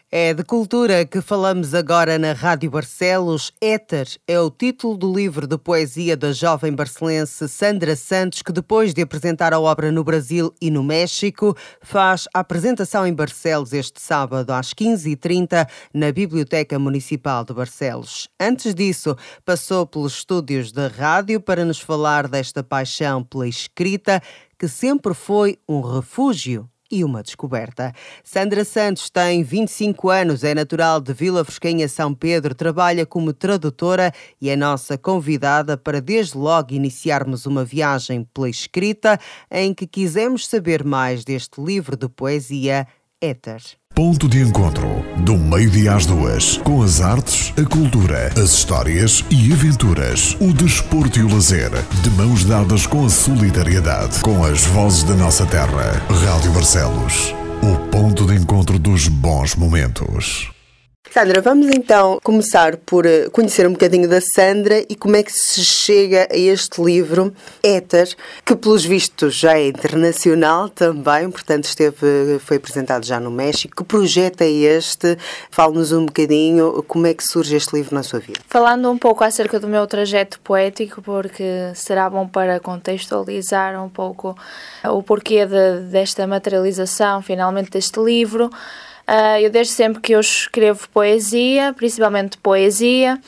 É de cultura que falamos agora na Rádio Barcelos. Éter é o título do livro de poesia da jovem barcelense Sandra Santos, que depois de apresentar a obra no Brasil e no México, faz a apresentação em Barcelos este sábado às 15h30 na Biblioteca Municipal de Barcelos. Antes disso, passou pelos estúdios da rádio para nos falar desta paixão pela escrita, que sempre foi um refúgio e uma descoberta. Sandra Santos tem 25 anos, é natural de Vila Fresquinha, São Pedro, trabalha como tradutora e é nossa convidada para desde logo iniciarmos uma viagem pela escrita em que quisemos saber mais deste livro de poesia, Éter. Ponto de encontro, do meio-dia às 2, com as artes, a cultura, as histórias e aventuras, o desporto e o lazer, de mãos dadas com a solidariedade, com as vozes da nossa terra. Rádio Barcelos, o ponto de encontro dos bons momentos. Sandra, vamos então começar por conhecer um bocadinho da Sandra e como é que se chega a este livro, Éter, que pelos vistos já é internacional também, portanto foi apresentado já no México. Que projeto é este? Fale-nos um bocadinho como é que surge este livro na sua vida. Falando um pouco acerca do meu trajeto poético, porque será bom para contextualizar um pouco o porquê desta materialização, finalmente, deste livro. Eu desde sempre que eu escrevo poesia, principalmente poesia,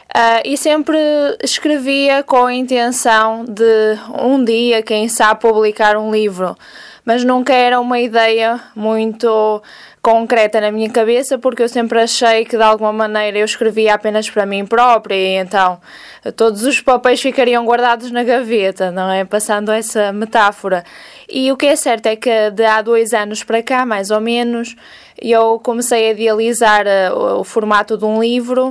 e sempre escrevia com a intenção de um dia, quem sabe, publicar um livro, mas nunca era uma ideia muito concreta na minha cabeça, porque eu sempre achei que de alguma maneira eu escrevia apenas para mim própria e então todos os papéis ficariam guardados na gaveta, não é? Passando essa metáfora. E o que é certo é que de há 2 anos para cá, mais ou menos, eu comecei a idealizar o formato de um livro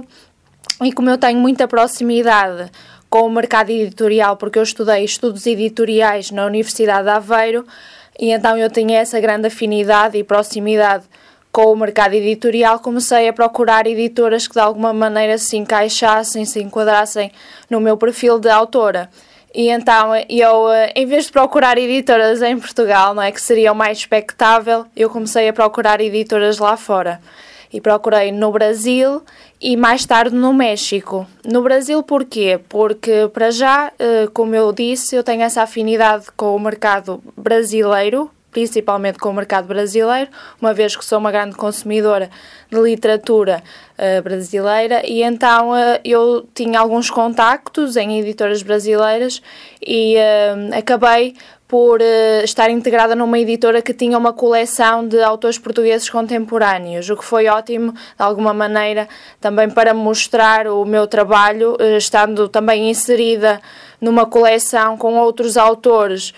e como eu tenho muita proximidade com o mercado editorial, porque eu estudei estudos editoriais na Universidade de Aveiro, e então eu tinha essa grande afinidade e proximidade com o mercado editorial, comecei a procurar editoras que de alguma maneira se encaixassem, se enquadrassem no meu perfil de autora. E então eu, em vez de procurar editoras em Portugal, não é, que seria o mais expectável, eu comecei a procurar editoras lá fora. E procurei no Brasil e mais tarde no México. No Brasil porquê? Porque para já, como eu disse, eu tenho essa afinidade com o mercado brasileiro, principalmente com o mercado brasileiro, uma vez que sou uma grande consumidora de literatura brasileira, e então eu tinha alguns contactos em editoras brasileiras e acabei por estar integrada numa editora que tinha uma coleção de autores portugueses contemporâneos, o que foi ótimo, de alguma maneira, também para mostrar o meu trabalho, estando também inserida numa coleção com outros autores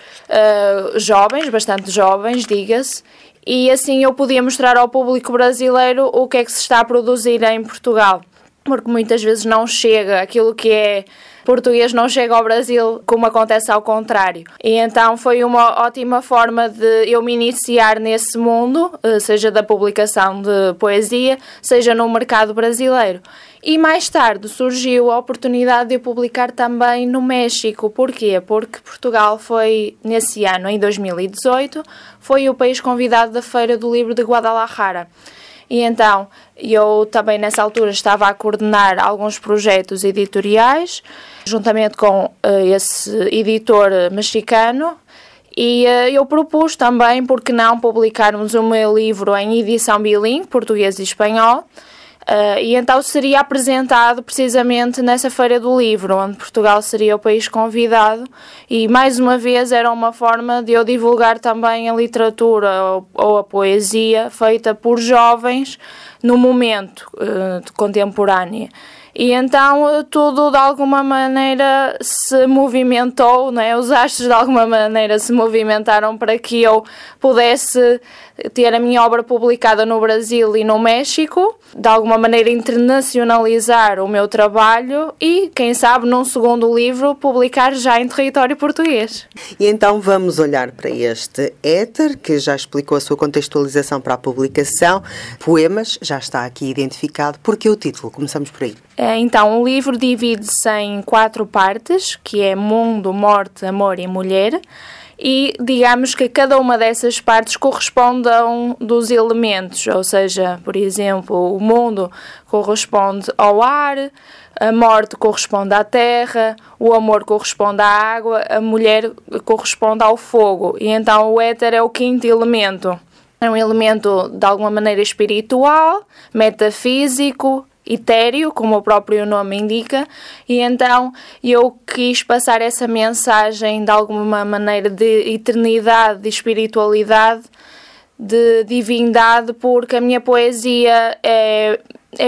jovens, bastante jovens, diga-se, e assim eu podia mostrar ao público brasileiro o que é que se está a produzir em Portugal, porque muitas vezes não chega aquilo que é português, não chega ao Brasil, como acontece ao contrário. E então foi uma ótima forma de eu me iniciar nesse mundo, seja da publicação de poesia, seja no mercado brasileiro. E mais tarde surgiu a oportunidade de eu publicar também no México. Porquê? Porque Portugal foi, nesse ano, em 2018, foi o país convidado da Feira do Livro de Guadalajara. E então, eu também nessa altura estava a coordenar alguns projetos editoriais, juntamente com esse editor mexicano, e eu propus também, por que não, publicarmos o meu livro em edição bilingue, português e espanhol, e então seria apresentado precisamente nessa Feira do Livro, onde Portugal seria o país convidado, e mais uma vez era uma forma de eu divulgar também a literatura ou a poesia feita por jovens no momento contemporâneo. E então tudo de alguma maneira se movimentou, não é? Os astros de alguma maneira se movimentaram para que eu pudesse ter a minha obra publicada no Brasil e no México, de alguma maneira internacionalizar o meu trabalho e, quem sabe, num segundo livro, publicar já em território português. E então vamos olhar para este Éter, que já explicou a sua contextualização para a publicação. Poemas, já está aqui identificado. Por que o título? Começamos por aí. Então, o livro divide-se em 4 partes, que é Mundo, Morte, Amor e Mulher. e digamos que cada uma dessas partes corresponde a um dos elementos, ou seja, por exemplo, o mundo corresponde ao ar, a morte corresponde à terra, o amor corresponde à água, a mulher corresponde ao fogo, e então o éter é o quinto elemento. É um elemento de alguma maneira espiritual, metafísico, etéreo, como o próprio nome indica, e então eu quis passar essa mensagem de alguma maneira de eternidade, de espiritualidade, de divindade, porque a minha poesia é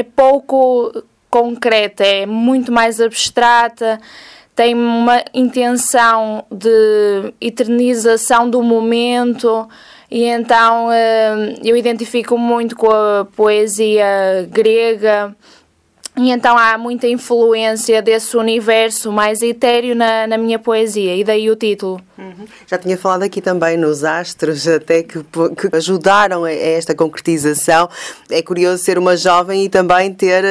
pouco concreta, é muito mais abstrata, tem uma intenção de eternização do momento. E então eu identifico muito com a poesia grega, e então há muita influência desse universo mais etéreo na minha poesia, e daí o título. Já tinha falado aqui também nos astros, até que ajudaram a esta concretização. É curioso ser uma jovem e também ter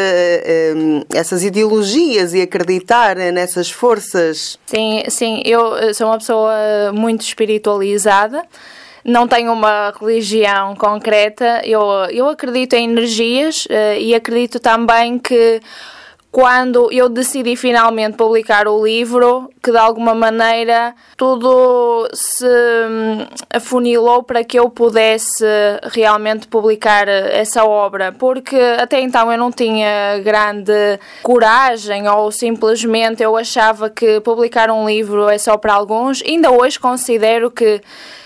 essas ideologias e acreditar nessas forças. Sim, eu sou uma pessoa muito espiritualizada. Não tenho uma religião concreta, eu acredito em energias e acredito também que quando eu decidi finalmente publicar o livro, que de alguma maneira tudo se afunilou para que eu pudesse realmente publicar essa obra, porque até então eu não tinha grande coragem, ou simplesmente eu achava que publicar um livro é só para alguns. Ainda hoje considero que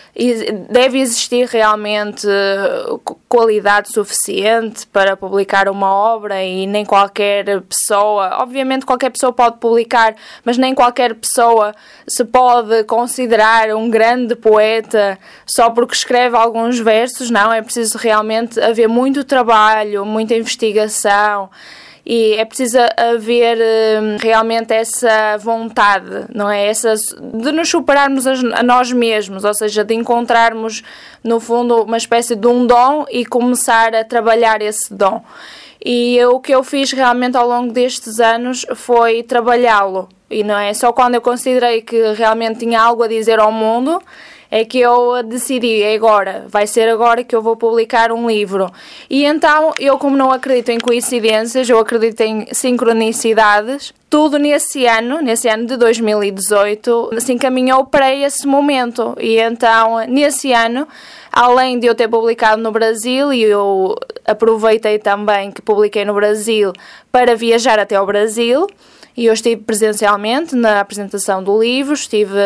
deve existir realmente qualidade suficiente para publicar uma obra, e nem qualquer pessoa, obviamente qualquer pessoa pode publicar, mas nem qualquer pessoa se pode considerar um grande poeta só porque escreve alguns versos. Não, é preciso realmente haver muito trabalho, muita investigação. E é preciso haver realmente essa vontade, não é? De nos superarmos a nós mesmos, ou seja, de encontrarmos, no fundo, uma espécie de um dom e começar a trabalhar esse dom. E o que eu fiz realmente ao longo destes anos foi trabalhá-lo. E não é só quando eu considerei que realmente tinha algo a dizer ao mundo, é que eu decidi, vai ser agora que eu vou publicar um livro. E então, eu como não acredito em coincidências, eu acredito em sincronicidades, tudo nesse ano de 2018, se encaminhou para esse momento. E então, nesse ano, além de eu ter publicado no Brasil, e eu aproveitei também que publiquei no Brasil para viajar até ao Brasil, e eu estive presencialmente na apresentação do livro,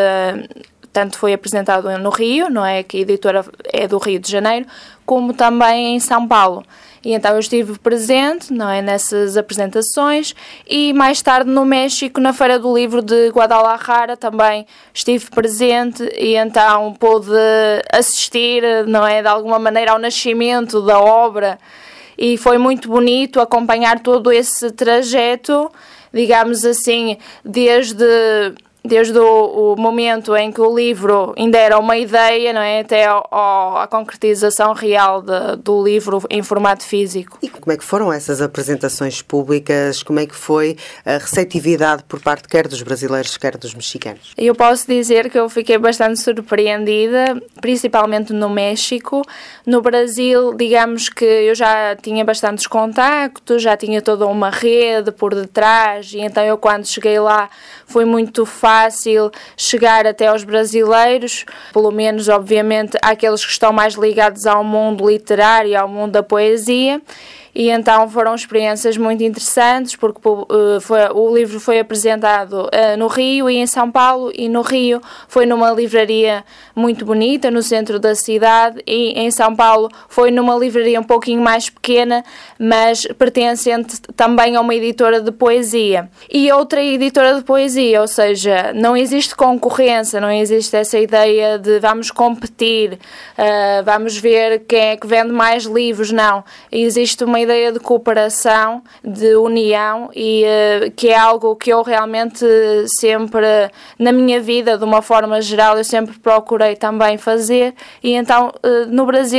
tanto foi apresentado no Rio, não é, que a editora é do Rio de Janeiro, como também em São Paulo. E então eu estive presente, não é, nessas apresentações, e mais tarde no México, na Feira do Livro de Guadalajara, também estive presente, e então pude assistir, não é, de alguma maneira ao nascimento da obra, e foi muito bonito acompanhar todo esse trajeto, digamos assim, desde o momento em que o livro ainda era uma ideia, não é, até à concretização real do livro em formato físico. E como é que foram essas apresentações públicas? Como é que foi a receptividade por parte quer dos brasileiros, quer dos mexicanos? Eu posso dizer que eu fiquei bastante surpreendida, principalmente no México. No Brasil, digamos que eu já tinha bastantes contactos, já tinha toda uma rede por detrás, e então eu, quando cheguei lá, foi muito fácil chegar até aos brasileiros, pelo menos, obviamente, àqueles que estão mais ligados ao mundo literário, ao mundo da poesia. E então foram experiências muito interessantes, porque o livro foi apresentado no Rio e em São Paulo, e no Rio foi numa livraria muito bonita, no centro da cidade, e em São Paulo foi numa livraria um pouquinho mais pequena, mas pertencente também a uma editora de poesia. E outra editora de poesia, ou seja, não existe concorrência, não existe essa ideia de vamos competir, vamos ver quem é que vende mais livros, não. Existe uma ideia de cooperação, de união, e que é algo que eu realmente sempre, na minha vida, de uma forma geral, eu sempre procurei também fazer. E então, no Brasil,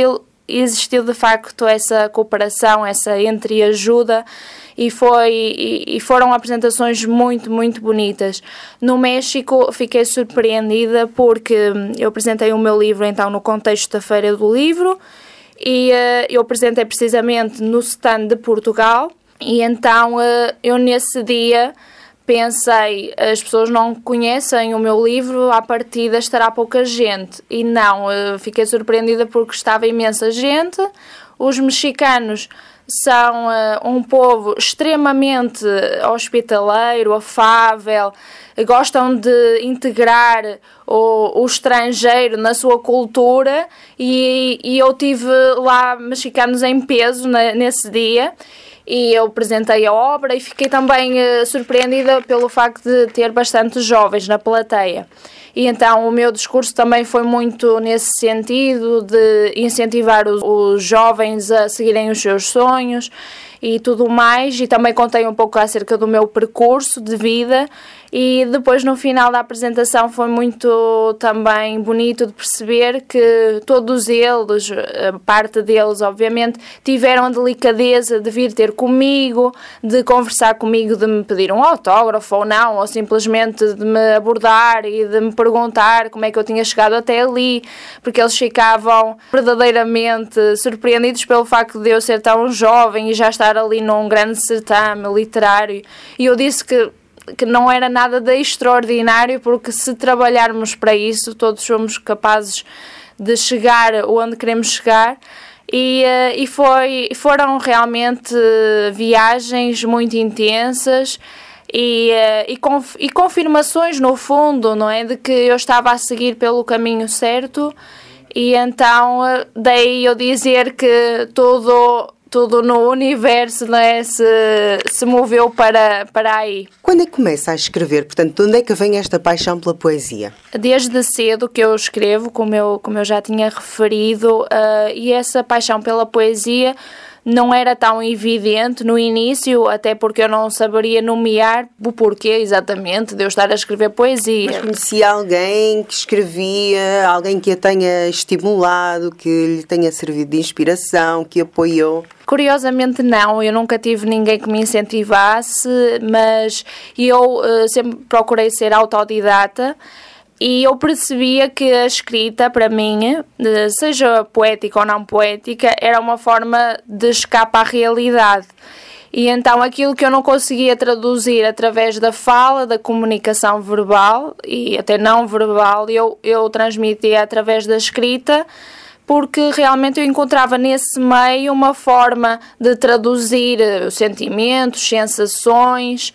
existiu de facto essa cooperação, essa entreajuda, e foram apresentações muito, muito bonitas. No México fiquei surpreendida porque eu apresentei o meu livro então no contexto da Feira do Livro, e eu apresentei precisamente no stand de Portugal, e então eu nesse dia pensei, as pessoas não conhecem o meu livro, à partida estará pouca gente, e não, fiquei surpreendida porque estava imensa gente. Os mexicanos são um povo extremamente hospitaleiro, afável, gostam de integrar o estrangeiro na sua cultura, e eu tive lá mexicanos em peso nesse dia, e eu apresentei a obra e fiquei também surpreendida pelo facto de ter bastante jovens na plateia. E então o meu discurso também foi muito nesse sentido, de incentivar os jovens a seguirem os seus sonhos e tudo mais, e também contei um pouco acerca do meu percurso de vida. E depois, no final da apresentação, foi muito também bonito de perceber que todos eles, parte deles obviamente, tiveram a delicadeza de vir ter comigo, de conversar comigo, de me pedir um autógrafo ou não, ou simplesmente de me abordar e de me perguntar como é que eu tinha chegado até ali, porque eles ficavam verdadeiramente surpreendidos pelo facto de eu ser tão jovem e já estar ali num grande certame literário. E eu disse que não era nada de extraordinário, porque se trabalharmos para isso, todos somos capazes de chegar onde queremos chegar. E foram realmente viagens muito intensas e confirmações, no fundo, não é, de que eu estava a seguir pelo caminho certo. E então daí eu dizer que tudo no universo, não é, se moveu para aí. Quando é que começa a escrever? Portanto, de onde é que vem esta paixão pela poesia? Desde cedo que eu escrevo, como eu já tinha referido, e essa paixão pela poesia não era tão evidente no início, até porque eu não saberia nomear o porquê exatamente de eu estar a escrever poesia. Mas conhecia alguém que escrevia, alguém que a tenha estimulado, que lhe tenha servido de inspiração, que apoiou? Curiosamente não, eu nunca tive ninguém que me incentivasse, mas eu sempre procurei ser autodidata. E eu percebia que a escrita, para mim, seja poética ou não poética, era uma forma de escape à realidade. E então aquilo que eu não conseguia traduzir através da fala, da comunicação verbal e até não verbal, eu transmitia através da escrita, porque realmente eu encontrava nesse meio uma forma de traduzir sentimentos, sensações.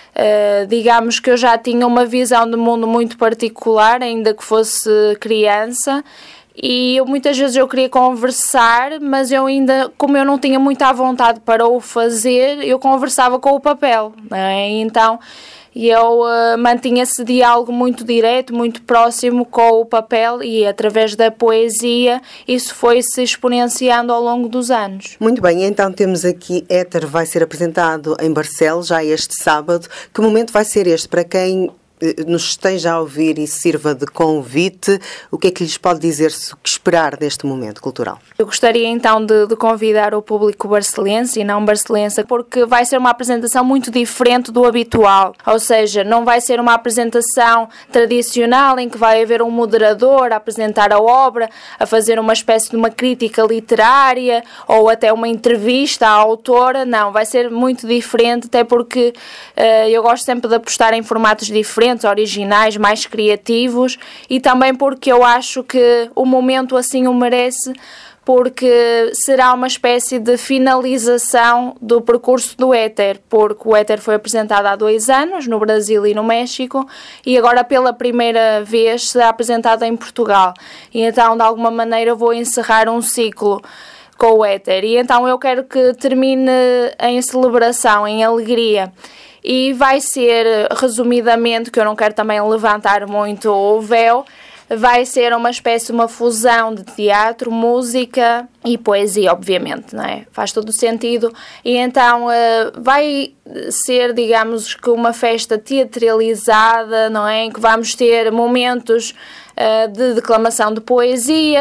Digamos que eu já tinha uma visão do mundo muito particular, ainda que fosse criança, e muitas vezes eu queria conversar, mas eu ainda, como eu não tinha muita vontade para o fazer, eu conversava com o papel, não é? Então eu mantinha esse diálogo muito direto, muito próximo com o papel, e através da poesia isso foi-se exponenciando ao longo dos anos. Muito bem, então temos aqui Éter, vai ser apresentado em Barcelos já este sábado. Que momento vai ser este para quem nos esteja a ouvir e sirva de convite? O que é que lhes pode dizer, o que esperar deste momento cultural? Eu gostaria então de convidar o público barcelense e não barcelense, porque vai ser uma apresentação muito diferente do habitual, ou seja, não vai ser uma apresentação tradicional em que vai haver um moderador a apresentar a obra, a fazer uma espécie de uma crítica literária ou até uma entrevista à autora. Não, vai ser muito diferente, até porque eu gosto sempre de apostar em formatos diferentes, originais, mais criativos, e também porque eu acho que o momento assim o merece, porque será uma espécie de finalização do percurso do Éter, porque o Éter foi apresentado há 2 anos no Brasil e no México, e agora pela primeira vez será apresentado em Portugal, e então de alguma maneira vou encerrar um ciclo com o Éter, e então eu quero que termine em celebração, em alegria. E vai ser, resumidamente, que eu não quero também levantar muito o véu, vai ser uma espécie, uma fusão de teatro, música e poesia, obviamente, não é? Faz todo o sentido. E então vai ser, digamos, que uma festa teatralizada, não é? Em que vamos ter momentos de declamação de poesia,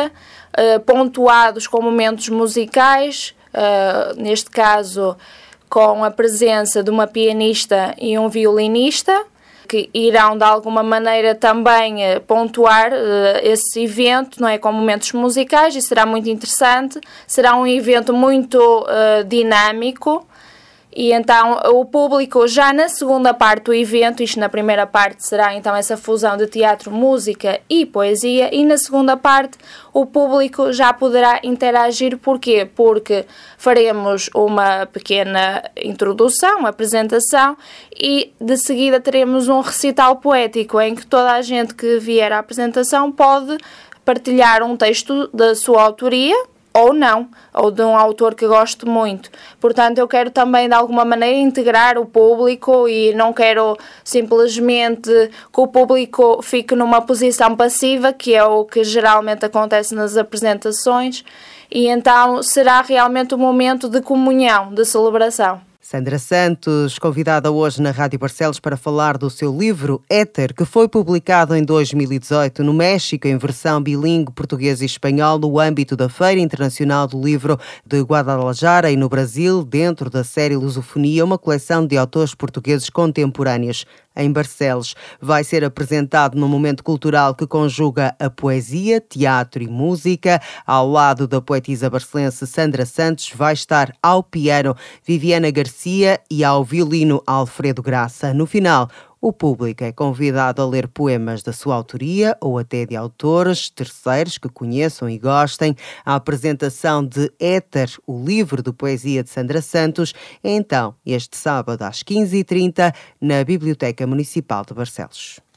pontuados com momentos musicais, neste caso com a presença de uma pianista e um violinista, que irão de alguma maneira também pontuar esse evento, não é, com momentos musicais, e será muito interessante. Será um evento muito dinâmico. E então o público, já na segunda parte do evento, isto na primeira parte será então essa fusão de teatro, música e poesia, e na segunda parte o público já poderá interagir. Porquê? Porque faremos uma pequena introdução, uma apresentação, e de seguida teremos um recital poético em que toda a gente que vier à apresentação pode partilhar um texto da sua autoria, ou não, ou de um autor que gosto muito. Portanto, eu quero também, de alguma maneira, integrar o público, e não quero simplesmente que o público fique numa posição passiva, que é o que geralmente acontece nas apresentações, e então será realmente um momento de comunhão, de celebração. Sandra Santos, convidada hoje na Rádio Barcelos para falar do seu livro Éter, que foi publicado em 2018 no México em versão bilíngue português e espanhol no âmbito da Feira Internacional do Livro de Guadalajara, e no Brasil, dentro da série Lusofonia, uma coleção de autores portugueses contemporâneos. Em Barcelos, vai ser apresentado num momento cultural que conjuga a poesia, teatro e música. Ao lado da poetisa barcelense Sandra Santos vai estar ao piano Viviana Garcia e ao violino Alfredo Graça. No final, o público é convidado a ler poemas da sua autoria ou até de autores terceiros que conheçam e gostem. A apresentação de Éter, o livro de poesia de Sandra Santos, é então este sábado às 15h30 na Biblioteca Municipal de Barcelos.